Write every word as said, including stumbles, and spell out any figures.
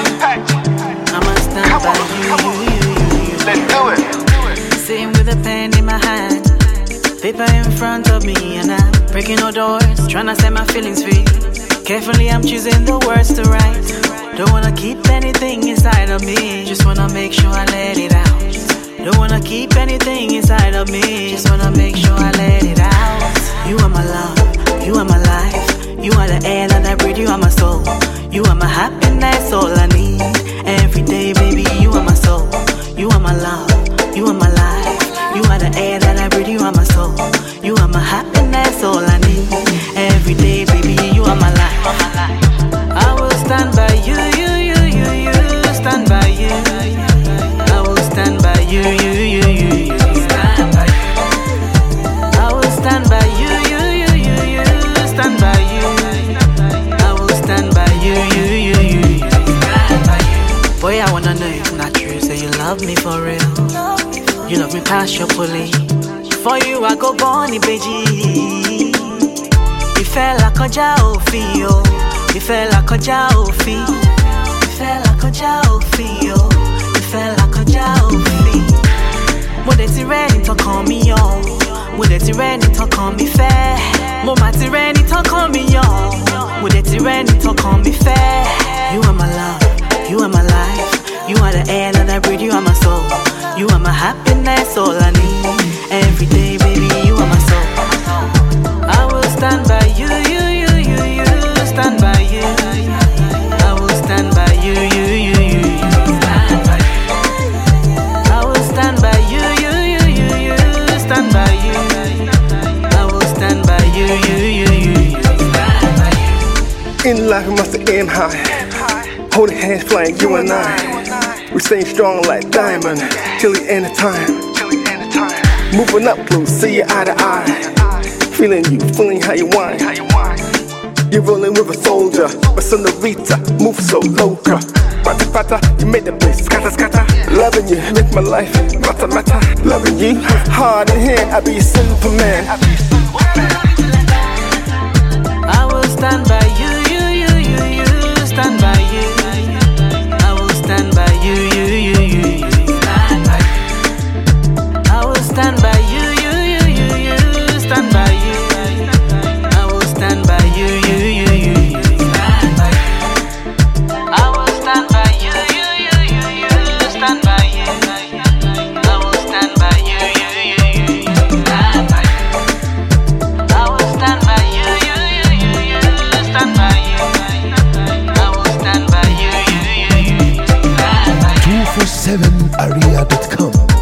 I'ma stand Come by on, you, come on. you, you, you, you. Let's do it. Sitting with a pen in my hand, paper in front of me, and I'm breaking all doors, trying to set my feelings free. Carefully I'm choosing the words to write. Don't wanna keep anything inside of me, just wanna make sure I let it out. Don't wanna keep anything inside of me, just wanna make sure I let it out. You are my love, you are my life, you are the air that I breathe, you are my soul. You are my happiness, all I need. Every day, baby, you are my soul. You are my love, you are my life, you are the air that I breathe, you are my soul. You are my happiness, all I need. Every day, baby, you are my life. I will stand by you, you, you, you, you. Stand by you. I will stand by you, you, you, you, you. Stand by you. I will stand by you, you, you, you, you. Stand by you. I will stand by you, you, you, you, you. Stand by you. Boy, I wanna know if not true. Say you love me for real. You love me past your pulley. For you, I go Bonnie, baby. Ìfẹ́ là kọjá òfin o, ìfẹ́ là kọjá òfin, ìfẹ́ là kọjá òfin o, ìfẹ́ là kọjá òfin. Mo dẹ̀ ti rẹ́ni tọkàn mi yàn, mo dẹ̀ ti rẹ́ni tọkàn mi fẹ́, mo mà ti rẹ́ni tọkàn mi yàn, mo dẹ̀ ti rẹ́ni tọkàn mi fẹ́. You are my love, you are my life, you are the air that I breathe, you are my soul. You are my happiness, all I need. Every day, baby, you are my soul. I will stand by you, you, you, you, you. Stand by you. I will stand by you, you, you, you, you. Stand by you. I will stand by you, you, you, you, you. Stand by you. I will stand by you, you, you, you, you. Stand by you. In life, we must aim high. Holding hands, flying, you and I. We staying strong like diamond till the end of time. Moving up close, see you eye to eye. Feeling you, feeling how you whine. You're rolling with a soldier, a senorita, move so loca. Pata pata, you made the place scatter scatter. Loving you, make my life matter matter. Loving you, hard in hand, I be a Superman. I will stand by you, you, you, you, you. Stand by you. I will stand by you, you, you, you, you. Stand by you. I will stand by you, you, you, you, you. Stand by you. I will stand by you, you, you, you, you. Stand by you. I will stand by you, you, you, you, you. Stand by you. I will stand by you, you, you, you, you. Stand by you. I will stand by you, you, you, you, you. Stand by you. I will stand by you, you, you, you. Stand by you. two four seven area dot com